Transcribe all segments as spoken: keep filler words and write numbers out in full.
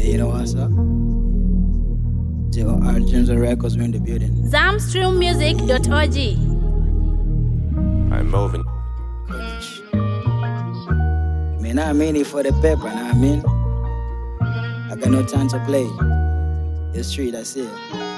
Yeah, you know what's up? J O R Dreams and Records, we're in the building. zamstream music dot org. I'm moving. Man, I mean it for the paper, know what I mean? I got no time to play. It's street, that's it.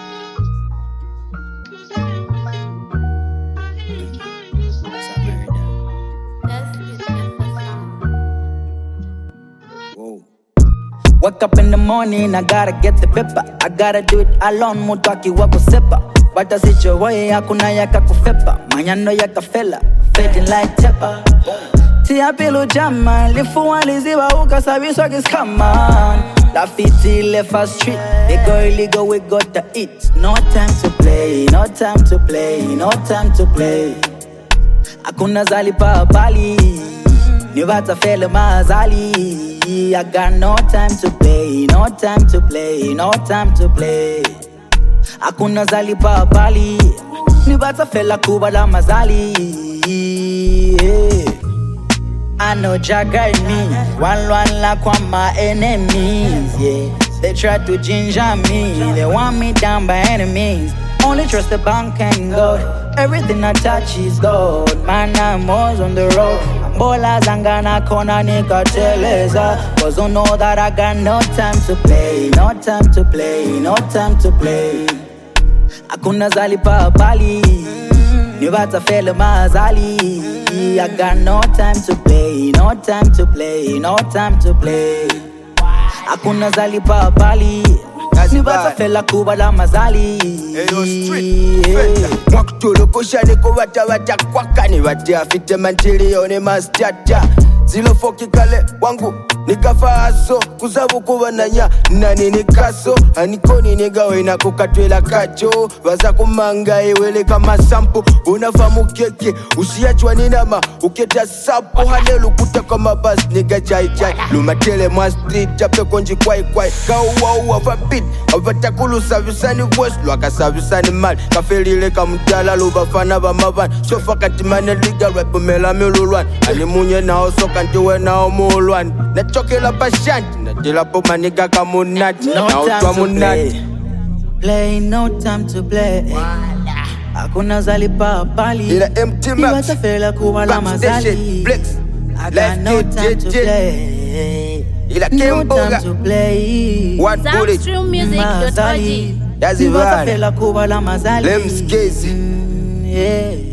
Wake up in the morning, I gotta get the paper. I gotta do it alone, mutaki wako sepa. Bata sicho way, hakuna yaka kufepa. Manyano yaka fella, fading like tepa. Tia pilu jama, lifu waliziwa uka sabiswa kiskaman. La fiti left a street, they go illegal, we got to eat. No time to play, no time to play, no time to play. Hakuna zali pa bali, nibata fele mazali. I got no time to play, no time to play, no time to play. Hakuna zali pa bali, nibata fela kuba la mazali. Yeah. I know Jah guide me, one one like one my enemies. Yeah, they try to ginger me, they want me down by enemies. Only trust the bank and God, everything I touch is gold. Man, I'm always on the road. Bola zangana kona nika teleza. Cause I know that I got no time to play, no time to play, no time to play. Hakuna zali pa bali, nibata fele mazali. I got no time to play, no time to play, no time to play. Hakuna zali pa bali, nibata fele kuba la mazali. Eyo street, feta Mwakutulu kushani kuwata wata kwakani wati afite mantilione mastata Zilo foki kale wangu nikafa aso kuzabu kuwananya nani nikaso Anikoni nigawe na kukatwela kacho Waza kumanga iwele kama sampo Unafamu keke usiachwa ninama uketa sapo Hanelu kuta kama bas niga chai chai Lumatele mwa street chape konji kwai kwai Kawa uwa vabit avatakulu savisani west Lwaka savisani mal kafelile kamudala lubafana bamaban Sofa katimane liga repu mela milulwan Animunye nao soka ntiwe nao mulwan Nachokela pashanti natila po maniga kamunati No time to play, play, no time to play. Hakuna zali pa bali, Ila empty max nibata fela kuba la mazali. Flex I got no time to play, Ila no Kemboga time to play. One bullet zamstream music dot org. That's it, Nibata man. fela kuba la mazali. Lems Casey Mm, yeah.